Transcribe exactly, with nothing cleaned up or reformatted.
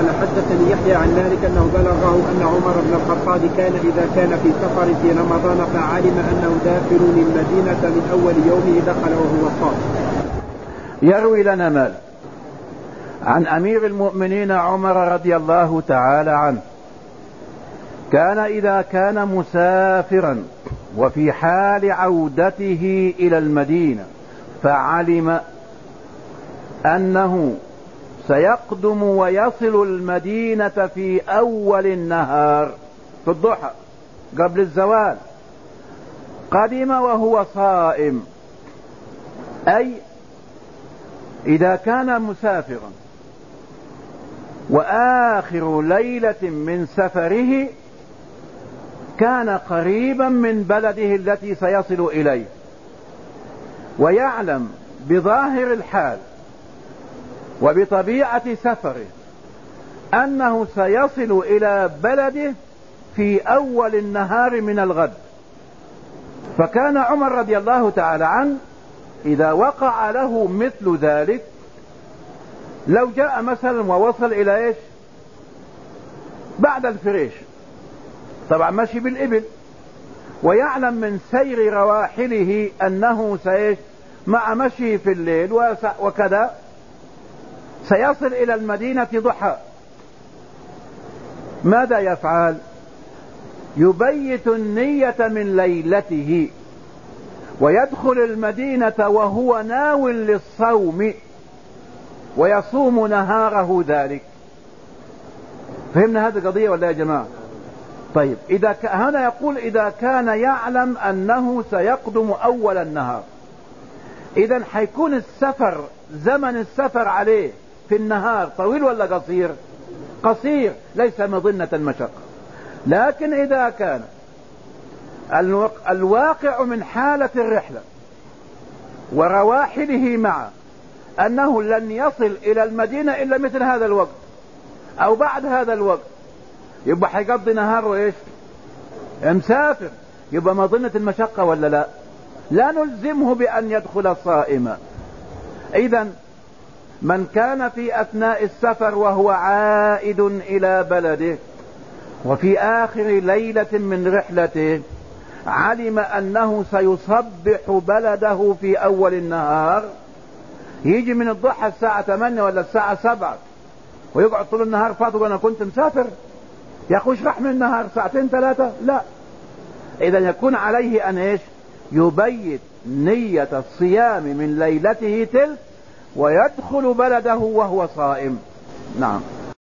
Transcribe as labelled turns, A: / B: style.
A: قال حدثني يحيى عن مالك أنه بلغه أن عمر بن الخطاب كان إذا كان في سفر في رمضان فعلم أنه داخل المدينة من أول يومه دخل وهو صائم.
B: يروي لنا مالك عن أمير المؤمنين عمر رضي الله تعالى عنه كان إذا كان مسافرا وفي حال عودته إلى المدينة فعلم أنه سيقدم ويصل المدينة في أول النهار في الضحى قبل الزوال، قدم وهو صائم، أي إذا كان مسافرا وآخر ليلة من سفره كان قريبا من بلده التي سيصل إليه ويعلم بظاهر الحال وبطبيعة سفره أنه سيصل إلى بلده في أول النهار من الغد، فكان عمر رضي الله تعالى عنه إذا وقع له مثل ذلك لو جاء مثلا ووصل إلى إيش بعد الفريش، طبعا ماشي بالإبل ويعلم من سير رواحله أنه سيش مع مشي في الليل وكذا سيصل إلى المدينة ضحى، ماذا يفعل؟ يبيت النية من ليلته ويدخل المدينة وهو ناو للصوم ويصوم نهاره ذلك. فهمنا هذه القضية ولا يا جماعة؟ طيب إذا ك... هنا يقول إذا كان يعلم أنه سيقدم أول النهار، إذا حيكون السفر زمن السفر عليه في النهار طويل ولا قصير؟ قصير، ليس مظنة المشقة. لكن إذا كان الواقع من حالة الرحلة ورواحله معه أنه لن يصل إلى المدينة إلا مثل هذا الوقت أو بعد هذا الوقت، يبقى حيقضي نهاره إيش؟ مسافر، يبقى مظنة المشقة ولا لا؟ لا نلزمه بأن يدخل صائما. إذا من كان في أثناء السفر وهو عائد إلى بلده وفي آخر ليلة من رحلته علم أنه سيصبح بلده في أول النهار، يجي من الضحى الساعة ثمانية ولا الساعة سبعة ويقعد طول النهار فاضل وأنا كنت مسافر، يخش رح من النهار ساعتين ثلاثة؟ لا. إذا يكون عليه أن إيش؟ يبيت نية الصيام من ليلته تلك ويدخل بلده وهو صائم. نعم.